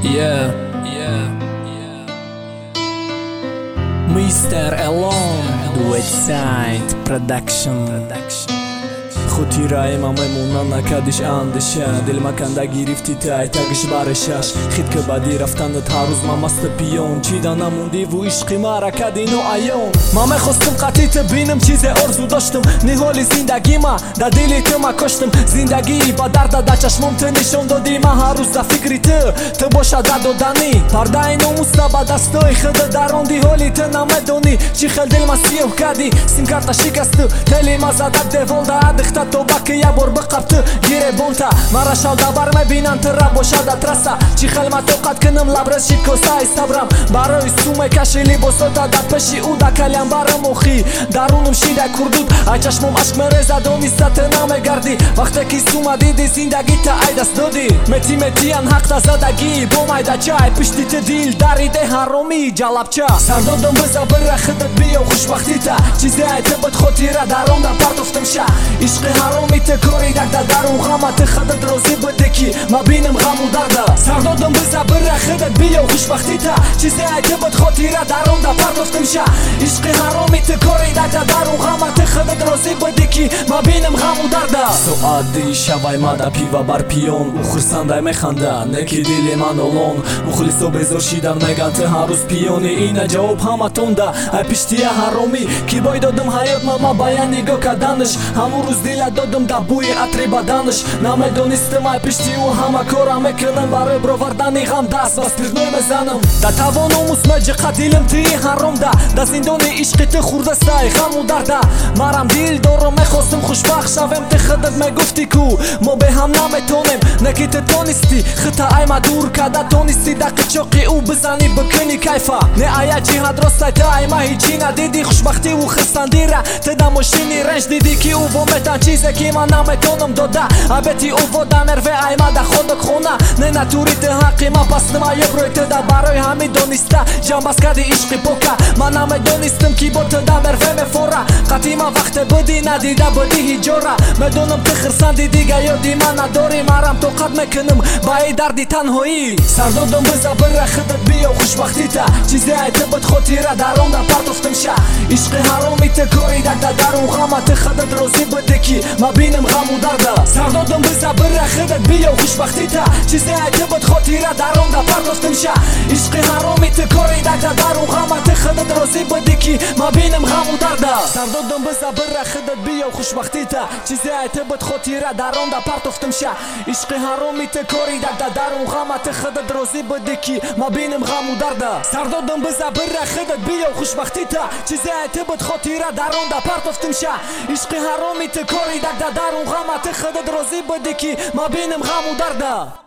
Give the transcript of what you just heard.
Yeah, Mr. Alone Westside Production خطيرة إما ميمونة نكادش عندشا دل ما كان دا گرفتی تای تاگش بارشاش خید که بدی رفتن تاروز ما مست پیون چی دا نموندی و عشقی مرا کدینو ایون ما میخواستم قطعی بینم چیز ارزو داشتم نهالی زندگی ما دا دلی تو ما کشتم زندگی با درد دا چشمم تو نشون دادی ما هر روز دا فکری تو باشد دا دادنی پرده اینو مستا با دستای خود داروندی حالی تو نمیدونی چی خیل دل ما سیاه کردی سیم کارتا شکست تلی ما زدت دیوال دا ادختا تو باکی یا بار بقبت گیره بونتا مرا شال دبر میبینن تر باشد ترسا چی خیل ما توقت کنم لبرز شید کسای صبرم برای سومه کشیلی بسوتا دا پشی او دا کلیم برم اوخی درونم شیده کردود ای چشمم عشق مرزه دونیسته نمیگردی وقتی که سومه دیدی زندگی تا ای دست دادی متیان حق تا زدگی بومای دا چای پشتی تا دیل داریده هرومی جالب چا سردادم بزا بره خدت بیا و خوشبختی تا چیزی ای تبت خطیره درون دا پرتفتم شا عشق هرومی تا کاری دک دا درون غمت خدت روزی بده کی ما بینم غم و درده سردادم بزا بره خدت بیا و خوشبختی تا چیزی ای تبت خطیره درون دا پرتفتم شا عشق هرومی تا کاری دک دا درون غمت خدت روزی بده کی ما بینم غم و درده ساعتی شبای ما دا پیوا بر پیون او خرسنده میخنده نکی دیلی من اولون مخلص و بزار شیدن میگن ته هر روز پیونی اینه جواب همه تونده ای پشتی هرومی کی بای دادم حیات ما باید نگاه کدنش همون روز دیل دادم دا بوی عطری بدنش نمیدونستم ای پشتی او همه کارم میکنم برای برووردنی غم دست بس پیرنوی میزنم دا توانم اسمجی قتیلم تی هروم دا زندانی عشقی ته خورده سای غم و درده مرم دیل دارم میخواستم خوشبخت شوم ته خدت میگفتی کو ما به هم نمیتونیم نکی ته تونستی خطا ای ما دور کده تونستی دا قچاقی او بزنی بکنی کیفا نه ایا جهاد راسته تا ای ما هیچی ندیدی خوشبختی و خستندی را ته دا ماشینی رنج دیدی که او بومتن چیزی که من نمیتونم داده ابتی او ودا نروه ای ما دا خودک خونه نه نتوری ته حقی ما پس نما یه بروی ته دا برای همی دونسته جنباز کردی عشقی پوکه من نمیدونستم کی با ته دا مروه میفوره قطعی ما وقت بودی ندیده بودی هیجوره میدونم ته خرسندی دیگه یادی من نداری مرم توقت میکنم با ای دردی تنهایی سردادم بزا بره خدت بیا و خوشبختی تا چیزی ای تبت خطیره درون دا پرتفتم شا عشق هرومی ته کاری دک دا درون غمت خدت روزی بده کی ما بینم غم و درده سردادم بزا بره خدت بیا و خوشبختی تا چیزی ای تبت خطیره درون دا پرتفتم شا عشق هرومی ته کاری دک دا درون غمت خدت روزی بده کی ما بینم غم و درده سردادم بزا بره خدت بیا و خوشبختی تا چیزی ای تبت خطیره درون دا پرتفتم شا عشق هرومی ته کاری دک دا درون غمت خدت روزی بده کی ما بینم غم و درده سردادم بزا بره خدت بیا و خوشبختی تا چیزی ای تبت خطیره درون دا پرتفتم شا عشق هرومی ته کاری دک دا درون غمت خدت روزی بده کی ما بینم غم و درده